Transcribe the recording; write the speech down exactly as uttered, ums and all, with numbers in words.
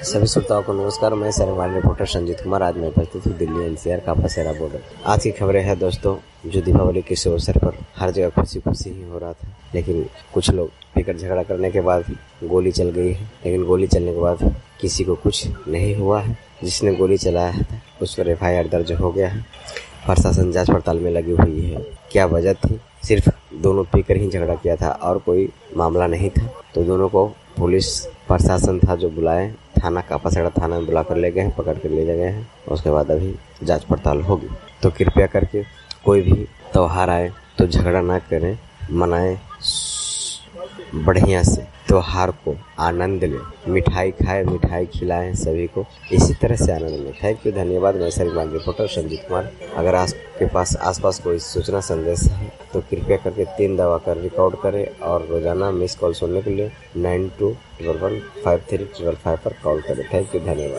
सभी श्रोताओं को नमस्कार। मैं सरवाल रिपोर्टर संजीत कुमार। आज मैं उपस्थित हूँ दिल्ली एनसीआर का पसेरा बॉर्डर। आज की खबरें हैं दोस्तों, जो दीपावली के शुभ अवसर पर हर जगह खुशी खुशी ही हो रहा था, लेकिन कुछ लोग फिकर झगड़ा करने के बाद गोली चल गई है। लेकिन गोली चलने के बाद किसी को कुछ नहीं हुआ है। जिसने गोली चलाया था उस पर एफ आई आर दर्ज हो गया है। प्रशासन जांच पड़ताल में लगी हुई है। क्या वजह थी? सिर्फ दोनों पीकर ही झगड़ा किया था और कोई मामला नहीं था। तो दोनों को पुलिस प्रशासन था जो बुलाए, थाना का पसेरा थाना में बुला कर ले गए हैं, पकड़ कर ले गए हैं। उसके बाद अभी जांच पड़ताल होगी। तो कृपया करके कोई भी त्योहार आए तो झगड़ा ना करें, मनाएं बढ़िया से, त्योहार को आनंद लें, मिठाई खाएं, मिठाई खिलाएं सभी को, इसी तरह से आनंद लें। थैंक यू, धन्यवाद। मैं सरवाल रिपोर्टर संजीत कुमार। अगर आपके पास आसपास कोई सूचना संदेश है तो कृपया करके तीन दबा कर रिकॉर्ड करें और रोजाना मिस कॉल सुनने के लिए nine two one one five three triple five पर कॉल करें। थैंक यू, धन्यवाद।